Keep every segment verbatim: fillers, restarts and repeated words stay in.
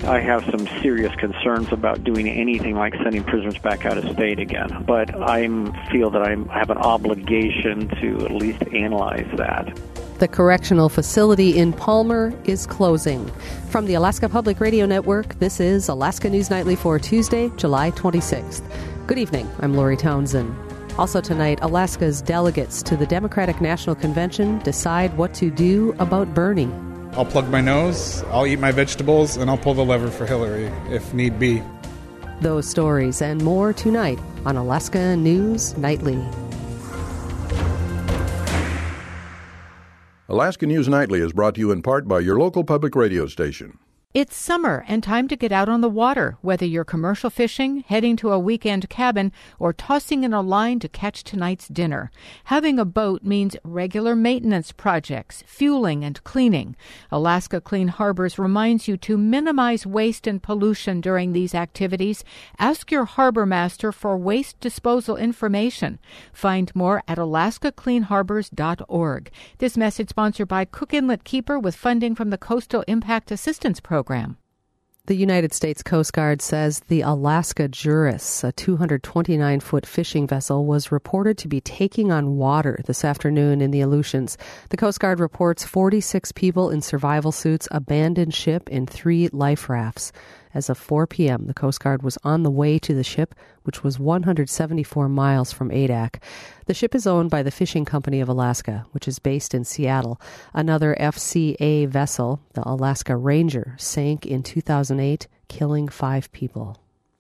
I have some serious concerns about doing anything like sending prisoners back out of state again. But I feel that I have an obligation to at least analyze that. The correctional facility in Palmer is closing. From the Alaska Public Radio Network, this is Alaska News Nightly for Tuesday, July twenty-sixth. Good evening. I'm Lori Townsend. Also tonight, Alaska's delegates to the Democratic National Convention decide what to do about Bernie. I'll plug my nose, I'll eat my vegetables, and I'll pull the lever for Hillary if need be. Those stories and more tonight on Alaska News Nightly. Alaska News Nightly is brought to you in part by your local public radio station. It's summer and time to get out on the water, whether you're commercial fishing, heading to a weekend cabin, or tossing in a line to catch tonight's dinner. Having a boat means regular maintenance projects, fueling and cleaning. Alaska Clean Harbors reminds you to minimize waste and pollution during these activities. Ask your harbor master for waste disposal information. Find more at alaska clean harbors dot org. This message sponsored by Cook Inlet Keeper with funding from the Coastal Impact Assistance Program. The United States Coast Guard says the Alaska Juris, a two hundred twenty-nine foot fishing vessel, was reported to be taking on water this afternoon in the Aleutians. The Coast Guard reports forty-six people in survival suits abandoned ship in three life rafts. As of four p.m., the Coast Guard was on the way to the ship, which was one hundred seventy-four miles from Adak. The ship is owned by the Fishing Company of Alaska, which is based in Seattle. Another F C A vessel, the Alaska Ranger, sank in two thousand eight, killing five people.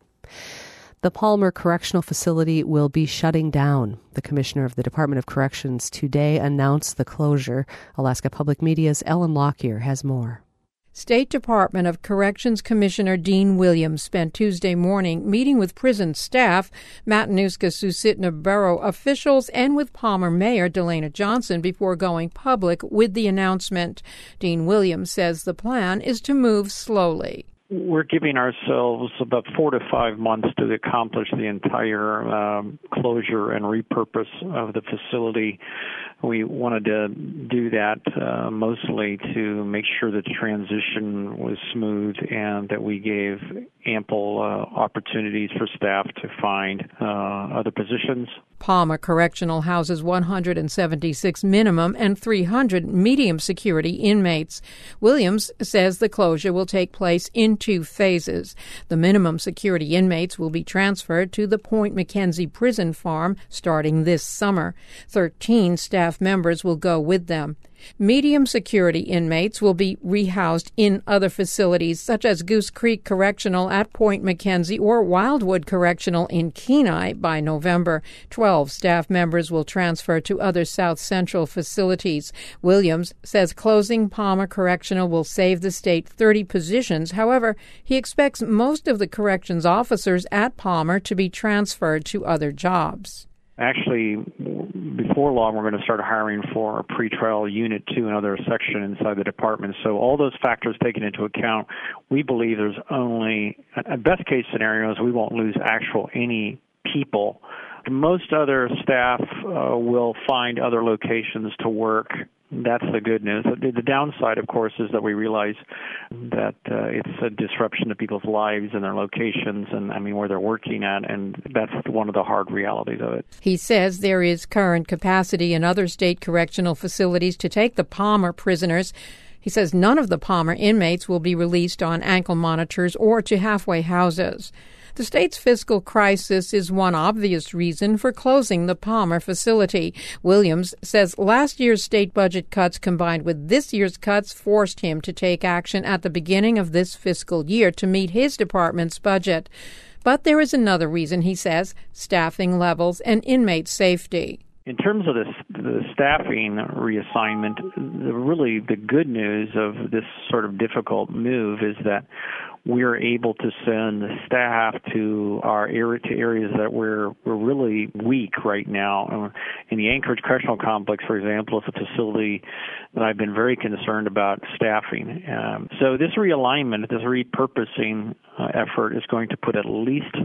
The Palmer Correctional Facility will be shutting down. The Commissioner of the Department of Corrections today announced the closure. Alaska Public Media's Ellen Lockyer has more. State Department of Corrections Commissioner Dean Williams spent Tuesday morning meeting with prison staff, Matanuska-Susitna Borough officials, and with Palmer Mayor Delana Johnson before going public with the announcement. Dean Williams says the plan is to move slowly. We're giving ourselves about four to five months to accomplish the entire um, closure and repurpose of the facility. We wanted to do that uh, mostly to make sure that the transition was smooth and that we gave ample uh, opportunities for staff to find uh, other positions. Palmer Correctional houses one hundred seventy-six minimum and three hundred medium security inmates. Williams says the closure will take place in two phases. The minimum security inmates will be transferred to the Point McKenzie Prison Farm starting this summer. Thirteen staff members will go with them. Medium security inmates will be rehoused in other facilities such as Goose Creek Correctional at Point McKenzie or Wildwood Correctional in Kenai by November. Twelve staff members will transfer to other South Central facilities. Williams says closing Palmer Correctional will save the state thirty positions. However, he expects most of the corrections officers at Palmer to be transferred to other jobs. Actually, before long, we're going to start hiring for a pretrial unit two, another section inside the department. So all those factors taken into account, we believe there's only, a best case scenario is we won't lose actual any people. Most other staff uh, will find other locations to work. That's the good news. The, the downside, of course, is that we realize that uh, it's a disruption to people's lives and their locations and, I mean, where they're working at, and that's one of the hard realities of it. He says there is current capacity in other state correctional facilities to take the Palmer prisoners. He says none of the Palmer inmates will be released on ankle monitors or to halfway houses. The state's fiscal crisis is one obvious reason for closing the Palmer facility. Williams says last year's state budget cuts combined with this year's cuts forced him to take action at the beginning of this fiscal year to meet his department's budget. But there is another reason, he says, staffing levels and inmate safety. In terms of the, the staffing reassignment, the, really the good news of this sort of difficult move is that we're able to send the staff to our area, to areas that we're we're really weak right now. In the Anchorage Correctional Complex, for example, it's a facility that I've been very concerned about staffing. Um, so this realignment, this repurposing uh, effort is going to put at least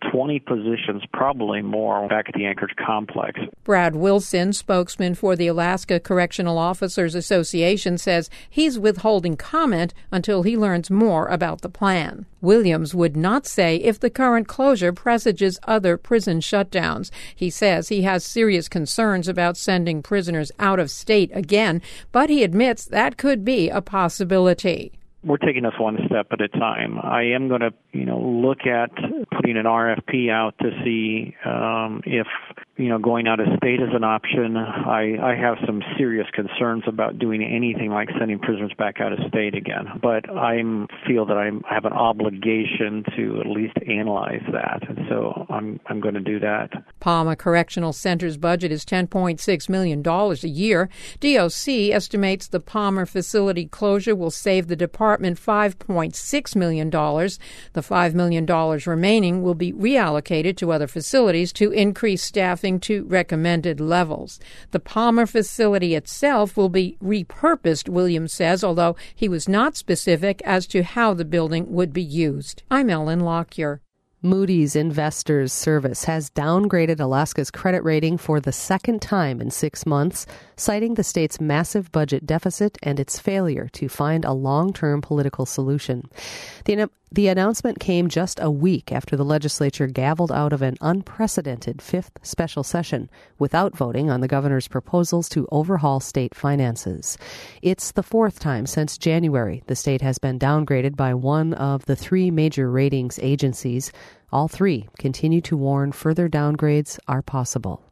twenty positions, probably more, back at the Anchorage complex. Brad Wilson, spokesman for the Alaska Correctional Officers Association, says he's withholding comment until he learns more about the plan. Williams would not say if the current closure presages other prison shutdowns. He says he has serious concerns about sending prisoners out of state again, but he admits that could be a possibility. We're taking this one step at a time. I am going to, you know, look at putting an R F P out to see um, if, you know, going out of state is an option. I, I have some serious concerns about doing anything like sending prisoners back out of state again. But I feel that I'm, I have an obligation to at least analyze that, and so I'm I'm going to do that. Palmer Correctional Center's budget is ten point six million dollars a year. D O C estimates the Palmer facility closure will save the department five point six million dollars. The five million dollars remaining will be reallocated to other facilities to increase staffing to recommended levels. The Palmer facility itself will be repurposed, Williams says, although he was not specific as to how the building would be used. I'm Ellen Lockyer. Moody's Investors Service has downgraded Alaska's credit rating for the second time in six months, citing the state's massive budget deficit and its failure to find a long-term political solution. The, the announcement came just a week after the legislature gavelled out of an unprecedented fifth special session without voting on the governor's proposals to overhaul state finances. It's the fourth time since January the state has been downgraded by one of the three major ratings agencies. All three continue to warn further downgrades are possible.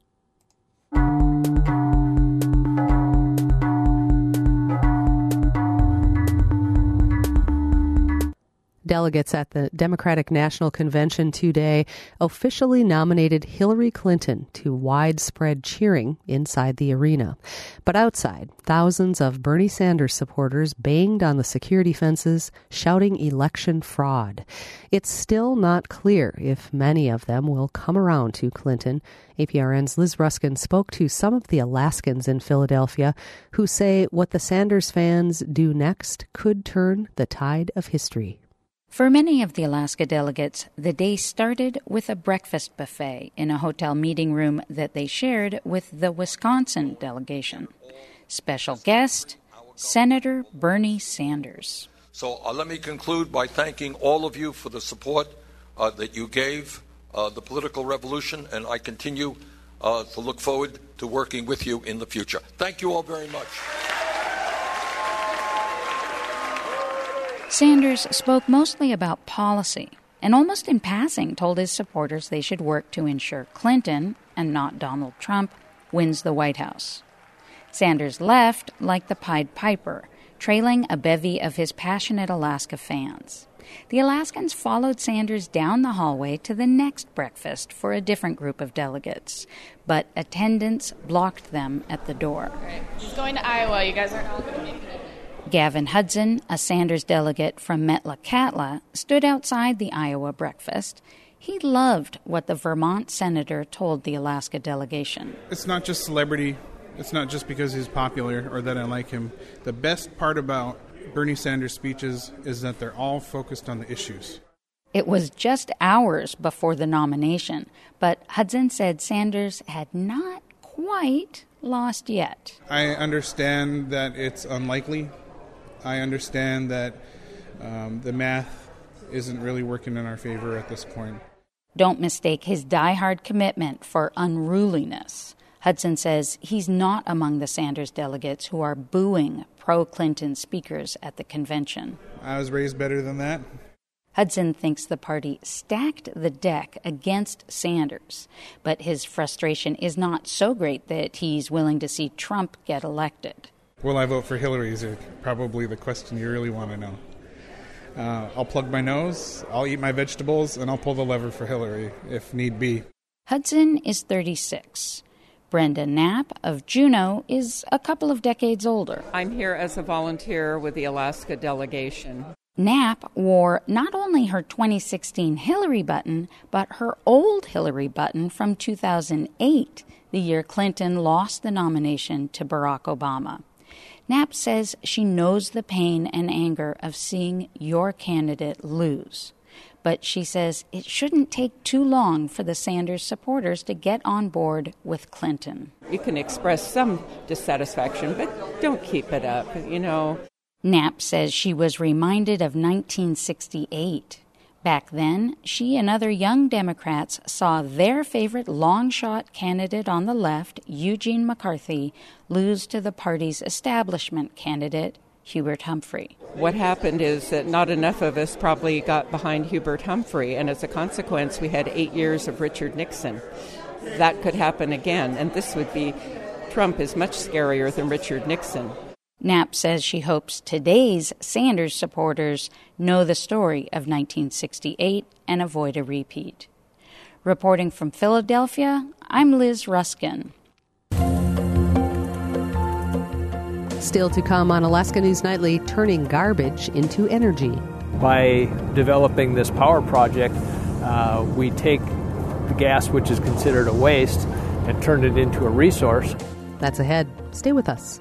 Delegates at the Democratic National Convention today officially nominated Hillary Clinton to widespread cheering inside the arena. But outside, thousands of Bernie Sanders supporters banged on the security fences, shouting election fraud. It's still not clear if many of them will come around to Clinton. A P R N's Liz Ruskin spoke to some of the Alaskans in Philadelphia who say what the Sanders fans do next could turn the tide of history. For many of the Alaska delegates, the day started with a breakfast buffet in a hotel meeting room that they shared with the Wisconsin delegation. Special guest, Senator Bernie Sanders. So uh, let me conclude by thanking all of you for the support uh, that you gave uh, the political revolution, and I continue uh, to look forward to working with you in the future. Thank you all very much. Sanders spoke mostly about policy and almost in passing told his supporters they should work to ensure Clinton, and not Donald Trump, wins the White House. Sanders left like the Pied Piper, trailing a bevy of his passionate Alaska fans. The Alaskans followed Sanders down the hallway to the next breakfast for a different group of delegates, but attendance blocked them at the door. All right. He's going to Iowa. You guys aren't all going to make it. Gavin Hudson, a Sanders delegate from Metlakatla, stood outside the Iowa breakfast. He loved what the Vermont senator told the Alaska delegation. It's not just celebrity. It's not just because he's popular or that I like him. The best part about Bernie Sanders' speeches is that they're all focused on the issues. It was just hours before the nomination, but Hudson said Sanders had not quite lost yet. I understand that it's unlikely. I understand that um, the math isn't really working in our favor at this point. Don't mistake his diehard commitment for unruliness. Hudson says he's not among the Sanders delegates who are booing pro-Clinton speakers at the convention. I was raised better than that. Hudson thinks the party stacked the deck against Sanders, but his frustration is not so great that he's willing to see Trump get elected. Will I vote for Hillary is probably the question you really want to know. Uh, I'll plug my nose, I'll eat my vegetables, and I'll pull the lever for Hillary if need be. Hudson is thirty-six. Brenda Knapp of Juneau is a couple of decades older. I'm here as a volunteer with the Alaska delegation. Knapp wore not only her twenty sixteen Hillary button, but her old Hillary button from two thousand eight, the year Clinton lost the nomination to Barack Obama. Knapp says she knows the pain and anger of seeing your candidate lose. But she says it shouldn't take too long for the Sanders supporters to get on board with Clinton. You can express some dissatisfaction, but don't keep it up, you know. Knapp says she was reminded of nineteen sixty-eight. Back then, she and other young Democrats saw their favorite long-shot candidate on the left, Eugene McCarthy, lose to the party's establishment candidate, Hubert Humphrey. What happened is that not enough of us probably got behind Hubert Humphrey, and as a consequence, we had eight years of Richard Nixon. That could happen again, and this would be, Trump is much scarier than Richard Nixon. Knapp says she hopes today's Sanders supporters know the story of nineteen sixty-eight and avoid a repeat. Reporting from Philadelphia, I'm Liz Ruskin. Still to come on Alaska News Nightly, turning garbage into energy. By developing this power project, uh, we take the gas, which is considered a waste, and turn it into a resource. That's ahead. Stay with us.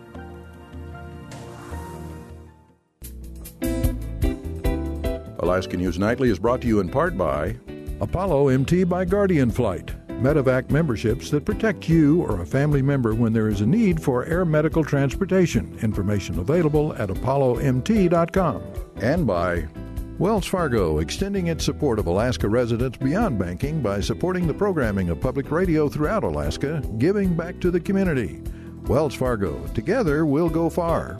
Alaska News Nightly is brought to you in part by Apollo M T by Guardian Flight, medevac memberships that protect you or a family member when there is a need for air medical transportation. Information available at apollo m t dot com. And by Wells Fargo, extending its support of Alaska residents beyond banking by supporting the programming of public radio throughout Alaska, giving back to the community. Wells Fargo, together we'll go far.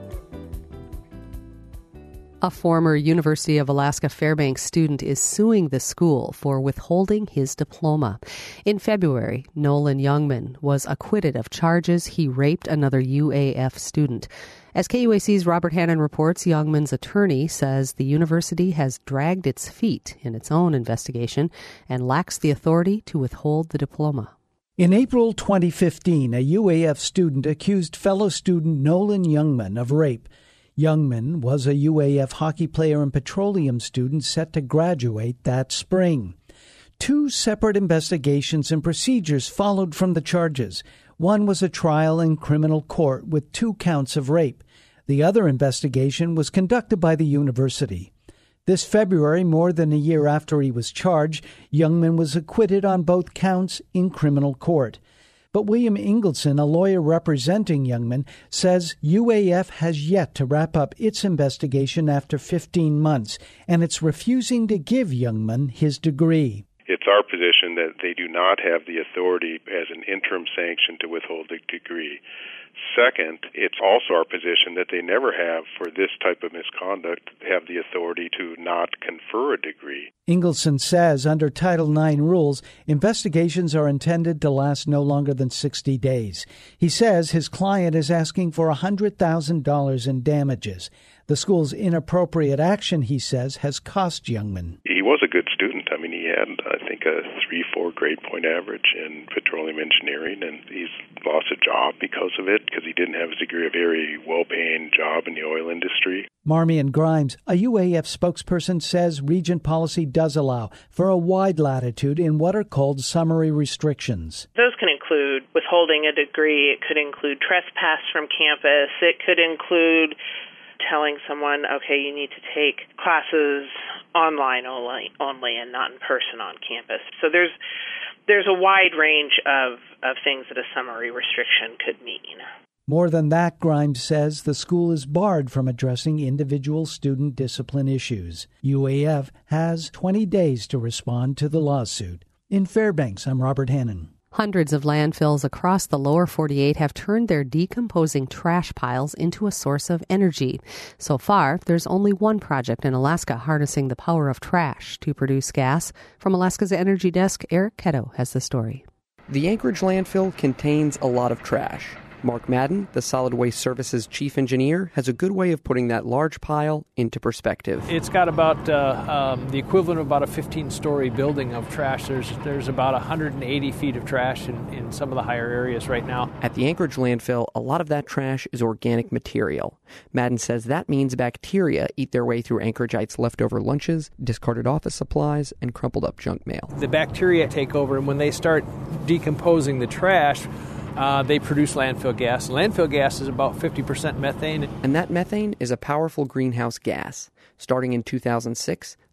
A former University of Alaska Fairbanks student is suing the school for withholding his diploma. In February, Nolan Youngman was acquitted of charges he raped another U A F student. As K U A C's Robert Hannon reports, Youngman's attorney says the university has dragged its feet in its own investigation and lacks the authority to withhold the diploma. In April twenty fifteen, a U A F student accused fellow student Nolan Youngman of rape. Youngman was a U A F hockey player and petroleum student set to graduate that spring. Two separate investigations and procedures followed from the charges. One was a trial in criminal court with two counts of rape. The other investigation was conducted by the university. This February, more than a year after he was charged, Youngman was acquitted on both counts in criminal court. But William Ingleson, a lawyer representing Youngman, says U A F has yet to wrap up its investigation after fifteen months, and it's refusing to give Youngman his degree. It's our position that they do not have the authority as an interim sanction to withhold the degree. Second, it's also our position that they never have, for this type of misconduct, have the authority to not confer a degree. Ingleson says under Title nine rules, investigations are intended to last no longer than sixty days. He says his client is asking for one hundred thousand dollars in damages. The school's inappropriate action, he says, has cost Youngman. He was a good student. I mean, he had, I think, a three four grade point average in petroleum engineering, and he's lost a job because of it, because he didn't have his degree, a very well-paying job in the oil industry. Marmion Grimes, a U A F spokesperson, says Regent policy does allow for a wide latitude in what are called summary restrictions. Those can include withholding a degree. It could include trespass from campus. It could include telling someone, okay, you need to take classes online only, only and not in person on campus. So there's there's a wide range of, of things that a summary restriction could mean. More than that, Grimes says the school is barred from addressing individual student discipline issues. U A F has twenty days to respond to the lawsuit. In Fairbanks, I'm Robert Hannon. Hundreds of landfills across the lower forty-eight have turned their decomposing trash piles into a source of energy. So far, there's only one project in Alaska harnessing the power of trash to produce gas. From Alaska's Energy Desk, Eric Ketto has the story. The Anchorage landfill contains a lot of trash. Mark Madden, the Solid Waste Services chief engineer, has a good way of putting that large pile into perspective. It's got about uh, um, the equivalent of about a fifteen-story building of trash. There's there's about one hundred eighty feet of trash in, in some of the higher areas right now. At the Anchorage landfill, a lot of that trash is organic material. Madden says that means bacteria eat their way through Anchoragites' leftover lunches, discarded office supplies, and crumpled up junk mail. The bacteria take over, and when they start decomposing the trash, Uh, they produce landfill gas. Landfill gas is about fifty percent methane. And that methane is a powerful greenhouse gas. Starting in two thousand six,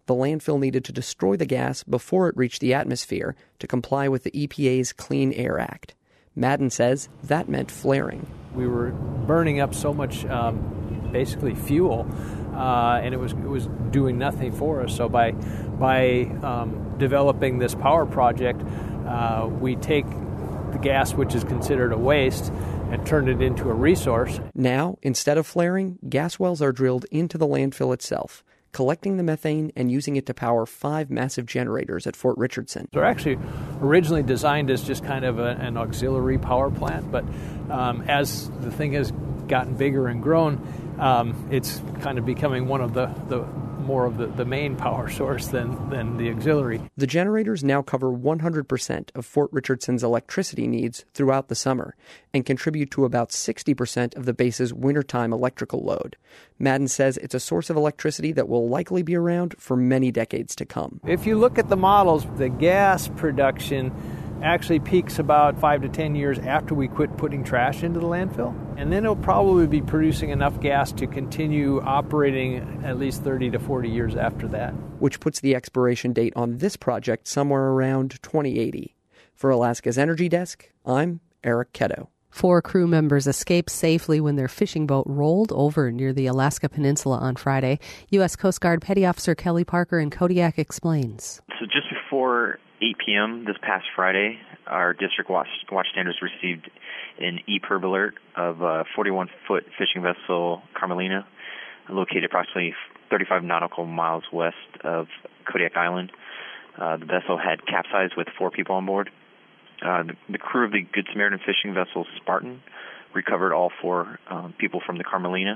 The landfill needed to destroy the gas before it reached the atmosphere to comply with the E P A's Clean Air Act. Madden says that meant flaring. We were burning up so much, um, basically fuel, uh, and it was it was doing nothing for us. So by by um, developing this power project, uh, we take the gas, which is considered a waste, and turn it into a resource. Now, instead of flaring, gas wells are drilled into the landfill itself, collecting the methane and using it to power five massive generators at Fort Richardson. They're actually originally designed as just kind of a, an auxiliary power plant, but um, as the thing has gotten bigger and grown, um, it's kind of becoming one of the, the more of the, the main power source than, than the auxiliary. The generators now cover one hundred percent of Fort Richardson's electricity needs throughout the summer and contribute to about sixty percent of the base's wintertime electrical load. Madden says it's a source of electricity that will likely be around for many decades to come. If you look at the models, the gas production actually peaks about five to ten years after we quit putting trash into the landfill. And then it'll probably be producing enough gas to continue operating at least thirty to forty years after that. Which puts the expiration date on this project somewhere around twenty eighty. For Alaska's Energy Desk, I'm Eric Ketto. Four crew members escaped safely when their fishing boat rolled over near the Alaska Peninsula on Friday. U S Coast Guard Petty Officer Kelly Parker in Kodiak explains. So just before eight p.m. this past Friday, our district watch, watchstanders received an E P I R B alert of a forty-one foot fishing vessel, Carmelina, located approximately thirty-five nautical miles west of Kodiak Island. Uh, the vessel had capsized with four people on board. Uh, the, the crew of the Good Samaritan fishing vessel Spartan recovered all four um, people from the Carmelina,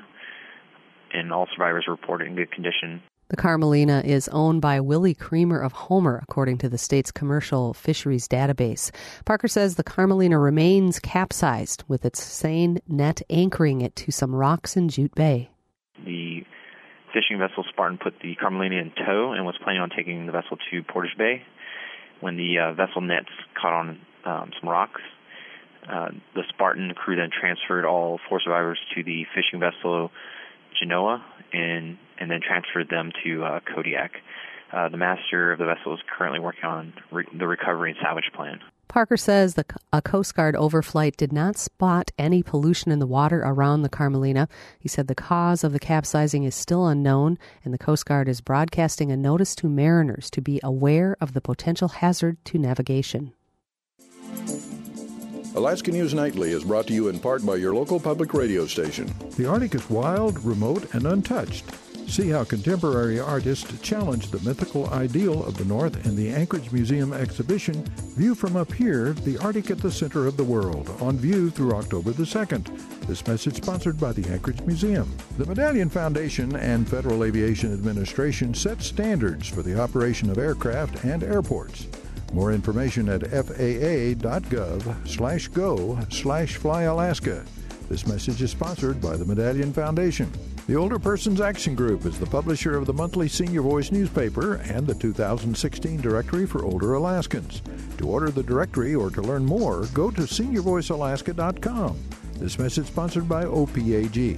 and all survivors were reported in good condition. The Carmelina is owned by Willie Creamer of Homer, according to the state's commercial fisheries database. Parker says the Carmelina remains capsized, with its seine net anchoring it to some rocks in Jute Bay. The fishing vessel Spartan put the Carmelina in tow and was planning on taking the vessel to Portage Bay. When the uh, vessel nets caught on um, some rocks, uh, the Spartan crew then transferred all four survivors to the fishing vessel Genoa and and then transferred them to uh, Kodiak. Uh, the master of the vessel is currently working on re- the recovery and salvage plan. Parker says the, a Coast Guard overflight did not spot any pollution in the water around the Carmelina. He said the cause of the capsizing is still unknown, and the Coast Guard is broadcasting a notice to mariners to be aware of the potential hazard to navigation. Alaska News Nightly is brought to you in part by your local public radio station. The Arctic is wild, remote, and untouched. See how contemporary artists challenge the mythical ideal of the North in the Anchorage Museum exhibition, View from Up Here, the Arctic at the Center of the World, on view through October the second. This message sponsored by the Anchorage Museum. The Medallion Foundation and Federal Aviation Administration set standards for the operation of aircraft and airports. More information at faa.gov slash go slash fly Alaska. This message is sponsored by the Medallion Foundation. The Older Persons Action Group is the publisher of the monthly Senior Voice newspaper and the two thousand sixteen Directory for Older Alaskans. To order the directory or to learn more, go to senior voice alaska dot com. This message sponsored by O P A G.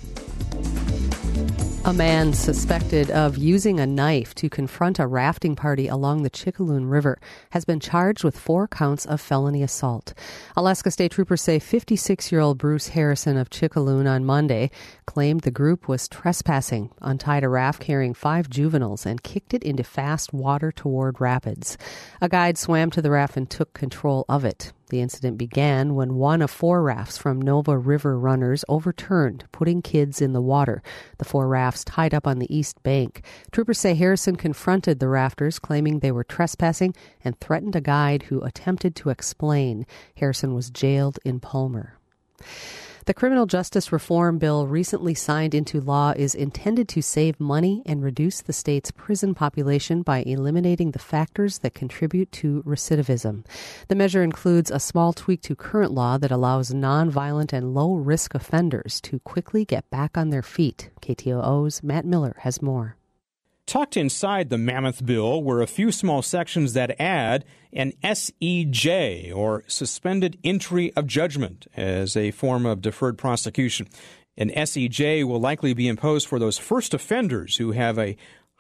A man suspected of using a knife to confront a rafting party along the Chickaloon River has been charged with four counts of felony assault. Alaska State Troopers say fifty-six-year-old Bruce Harrison of Chickaloon on Monday claimed the group was trespassing, untied a raft carrying five juveniles, and kicked it into fast water toward rapids. A guide swam to the raft and took control of it. The incident began when one of four rafts from Nova River runners overturned, putting kids in the water. The four rafts tied up on the east bank. Troopers say Harrison confronted the rafters, claiming they were trespassing, and threatened a guide who attempted to explain. Harrison was jailed in Palmer. The criminal justice reform bill recently signed into law is intended to save money and reduce the state's prison population by eliminating the factors that contribute to recidivism. The measure includes a small tweak to current law that allows nonviolent and low-risk offenders to quickly get back on their feet. K T O O's Matt Miller has more. Tucked inside the mammoth bill were a few small sections that add an S E J, or suspended entry of judgment, as a form of deferred prosecution. An S E J will likely be imposed for those first offenders who have a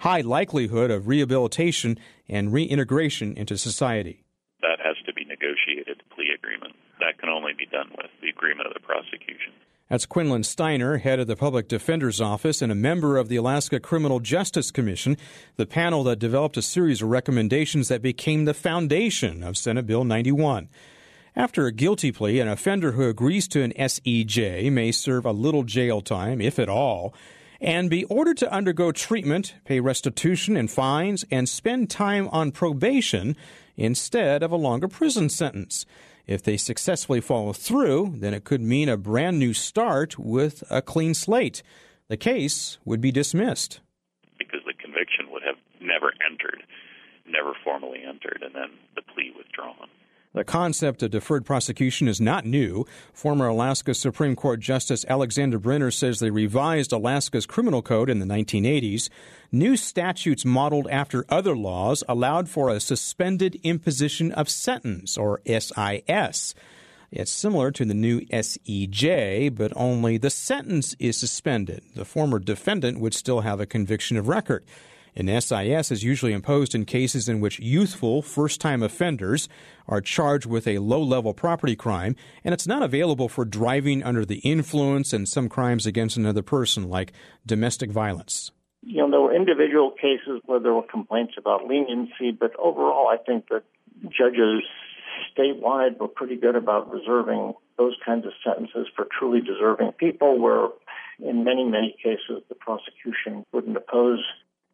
high likelihood of rehabilitation and reintegration into society. That has to be negotiated plea agreement. That can only be done with the agreement of the prosecution. That's Quinlan Steiner, head of the Public Defender's Office and a member of the Alaska Criminal Justice Commission, the panel that developed a series of recommendations that became the foundation of Senate Bill ninety-one. After a guilty plea, an offender who agrees to an S E J may serve a little jail time, if at all, and be ordered to undergo treatment, pay restitution and fines, and spend time on probation instead of a longer prison sentence. If they successfully follow through, then it could mean a brand new start with a clean slate. The case would be dismissed. Because the conviction would have never entered, never formally entered, and then the plea withdrawn. The concept of deferred prosecution is not new. Former Alaska Supreme Court Justice Alexander Brenner says they revised Alaska's criminal code in the nineteen eighties. New statutes modeled after other laws allowed for a suspended imposition of sentence, or S I S. It's similar to the new S E J, but only the sentence is suspended. The former defendant would still have a conviction of record. An S I S is usually imposed in cases in which youthful, first-time offenders are charged with a low-level property crime, and it's not available for driving under the influence and some crimes against another person, like domestic violence. You know, there were individual cases where there were complaints about leniency, but overall I think that judges statewide were pretty good about reserving those kinds of sentences for truly deserving people, where in many, many cases the prosecution wouldn't oppose.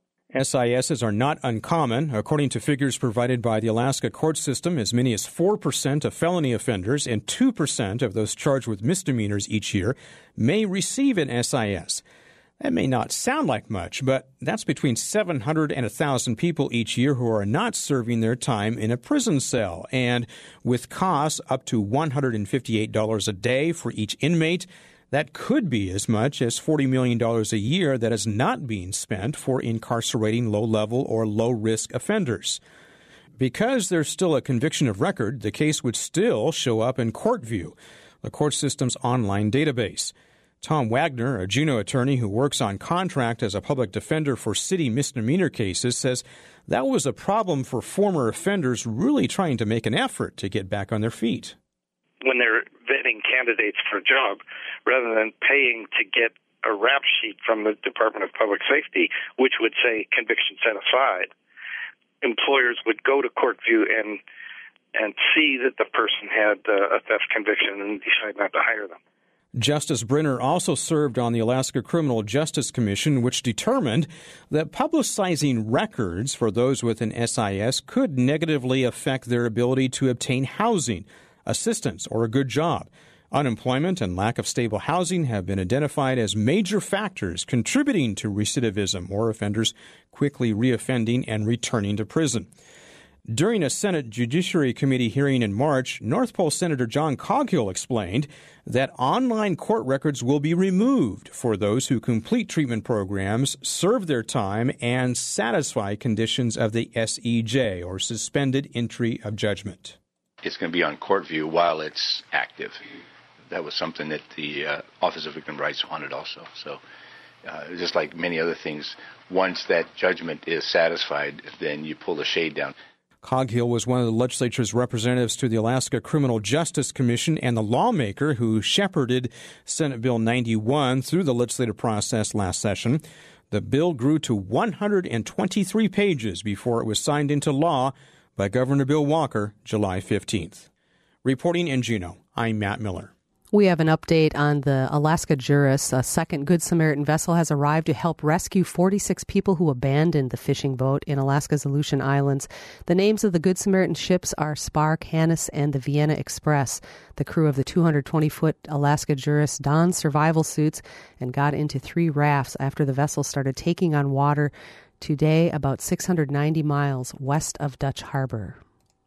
S I Ss are not uncommon. According to figures provided by the Alaska court system, as many as four percent of felony offenders and two percent of those charged with misdemeanors each year may receive an S I S. That may not sound like much, but that's between seven hundred and one thousand people each year who are not serving their time in a prison cell. And with costs up to one hundred fifty-eight dollars a day for each inmate, that could be as much as forty million dollars a year that is not being spent for incarcerating low-level or low-risk offenders. Because there's still a conviction of record, the case would still show up in CourtView, the court system's online database. Tom Wagner, a Juneau attorney who works on contract as a public defender for city misdemeanor cases, says that was a problem for former offenders really trying to make an effort to get back on their feet. When they're vetting candidates for a job, rather than paying to get a rap sheet from the Department of Public Safety, which would say conviction set aside, employers would go to CourtView and and see that the person had uh, a theft conviction and decide not to hire them. Justice Brenner also served on the Alaska Criminal Justice Commission, which determined that publicizing records for those with an S I S could negatively affect their ability to obtain housing, assistance, or a good job. Unemployment and lack of stable housing have been identified as major factors contributing to recidivism or offenders quickly reoffending and returning to prison. During a Senate Judiciary Committee hearing in March, North Pole Senator John Coghill explained that online court records will be removed for those who complete treatment programs, serve their time, and satisfy conditions of the S E J, or Suspended Entry of Judgment. It's going to be on CourtView while it's active. That was something that the uh, Office of Victim Rights wanted also. So uh, just like many other things, once that judgment is satisfied, then you pull the shade down. Coghill was one of the legislature's representatives to the Alaska Criminal Justice Commission and the lawmaker who shepherded Senate Bill ninety-one through the legislative process last session. The bill grew to one hundred twenty-three pages before it was signed into law by Governor Bill Walker July fifteenth. Reporting in Juneau, I'm Matt Miller. We have an update on the Alaska Juris. A second Good Samaritan vessel has arrived to help rescue forty-six people who abandoned the fishing boat in Alaska's Aleutian Islands. The names of the Good Samaritan ships are Spar, Canis, and the Vienna Express. The crew of the two hundred twenty foot Alaska Juris donned survival suits and got into three rafts after the vessel started taking on water today about six hundred ninety miles west of Dutch Harbor.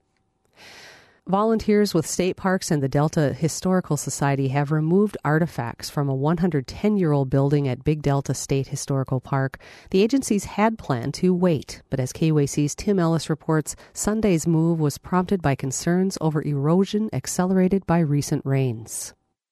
Volunteers with state parks and the Delta Historical Society have removed artifacts from a one hundred ten year old building at Big Delta State Historical Park. The agencies had planned to wait, but as K U A C's Tim Ellis reports, Sunday's move was prompted by concerns over erosion accelerated by recent rains.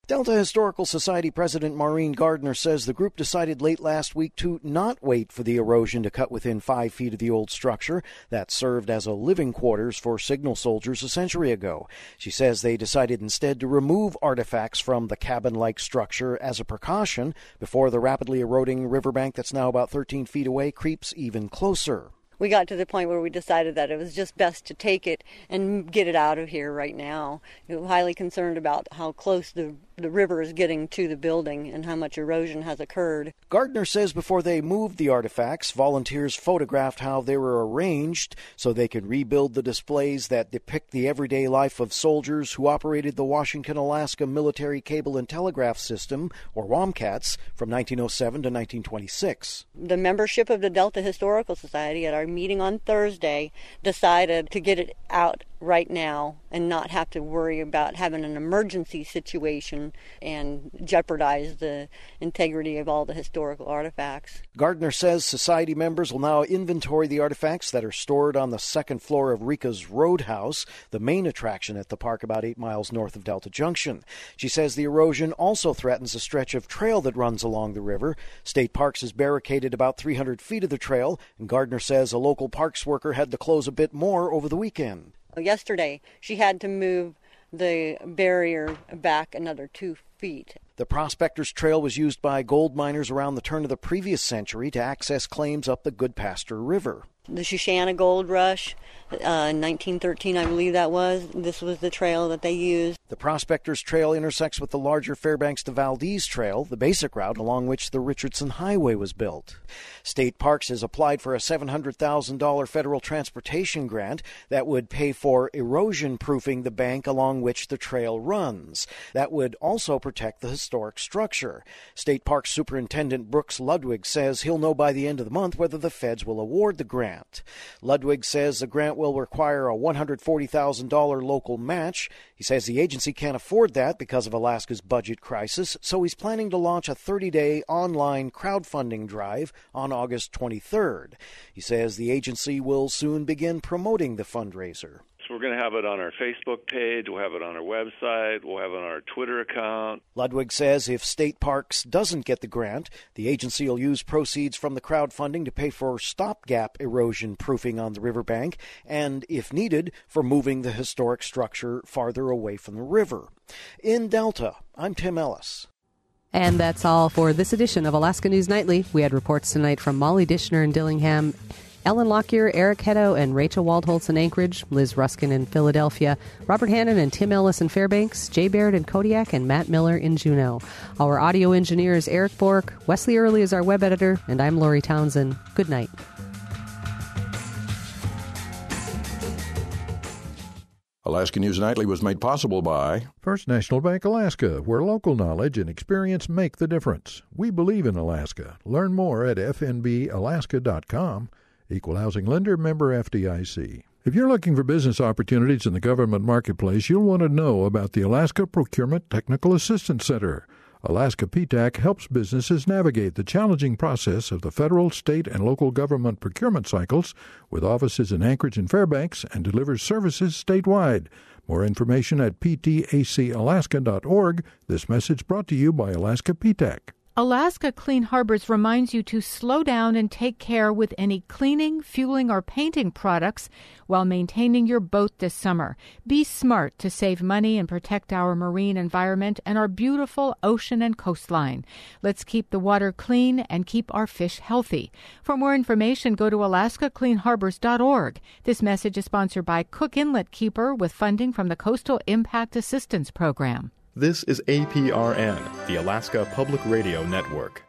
Delta Historical Society President Maureen Gardner says the group decided late last week to not wait for the erosion to cut within five feet of the old structure that served as a living quarters for signal soldiers a century ago. She says they decided instead to remove artifacts from the cabin-like structure as a precaution before the rapidly eroding riverbank that's now about thirteen feet away creeps even closer. We got to the point where we decided that it was just best to take it and get it out of here right now. We were highly concerned about how close the, the river is getting to the building and how much erosion has occurred. Gardner says before they moved the artifacts, volunteers photographed how they were arranged so they could rebuild the displays that depict the everyday life of soldiers who operated the Washington-Alaska Military Cable and Telegraph System, or WOMCATS, from nineteen oh seven to nineteen twenty-six. The membership of the Delta Historical Society at our meeting on Thursday decided to get it out right now and not have to worry about having an emergency situation and jeopardize the integrity of all the historical artifacts. Gardner says society members will now inventory the artifacts that are stored on the second floor of Rika's Roadhouse, the main attraction at the park about eight miles north of Delta Junction. She says the erosion also threatens a stretch of trail that runs along the river. State Parks has barricaded about three hundred feet of the trail, and Gardner says a local parks worker had to close a bit more over the weekend. Yesterday, she had to move the barrier back another two feet. The Prospectors Trail was used by gold miners around the turn of the previous century to access claims up the Goodpaster River. The Shoshana Gold Rush, uh, nineteen thirteen, I believe that was. This was the trail that they used. The Prospectors Trail intersects with the larger Fairbanks to Valdez Trail, the basic route along which the Richardson Highway was built. State Parks has applied for a seven hundred thousand dollars federal transportation grant that would pay for erosion-proofing the bank along which the trail runs. That would also protect the historic structure. State Parks Superintendent Brooks Ludwig says he'll know by the end of the month whether the feds will award the grant. Ludwig says the grant will require a one hundred forty thousand dollars local match. He says the agency can't afford that because of Alaska's budget crisis, so he's planning to launch a thirty-day online crowdfunding drive on August twenty-third. He says the agency will soon begin promoting the fundraiser. So we're going to have it on our Facebook page, we'll have it on our website, we'll have it on our Twitter account. Ludwig says if State Parks doesn't get the grant, the agency will use proceeds from the crowdfunding to pay for stopgap erosion proofing on the riverbank and, if needed, for moving the historic structure farther away from the river. In Delta, I'm Tim Ellis. And that's all for this edition of Alaska News Nightly. We had reports tonight from Molly Dishner in Dillingham, Ellen Lockyer, Eric Hetto, and Rachel Waldholtz in Anchorage, Liz Ruskin in Philadelphia, Robert Hannon and Tim Ellis in Fairbanks, Jay Baird in Kodiak, and Matt Miller in Juneau. Our audio engineer is Eric Bork, Wesley Early is our web editor, and I'm Lori Townsend. Good night. Alaska News Nightly was made possible by First National Bank Alaska, where local knowledge and experience make the difference. We believe in Alaska. Learn more at f n b alaska dot com. Equal Housing Lender, member F D I C. If you're looking for business opportunities in the government marketplace, you'll want to know about the Alaska Procurement Technical Assistance Center. Alaska P TAC helps businesses navigate the challenging process of the federal, state, and local government procurement cycles with offices in Anchorage and Fairbanks and delivers services statewide. More information at p t a c alaska dot org. This message brought to you by Alaska P TAC. Alaska Clean Harbors reminds you to slow down and take care with any cleaning, fueling, or painting products while maintaining your boat this summer. Be smart to save money and protect our marine environment and our beautiful ocean and coastline. Let's keep the water clean and keep our fish healthy. For more information, go to alaska clean harbors dot org. This message is sponsored by Cook Inlet Keeper with funding from the Coastal Impact Assistance Program. This is A P R N, the Alaska Public Radio Network.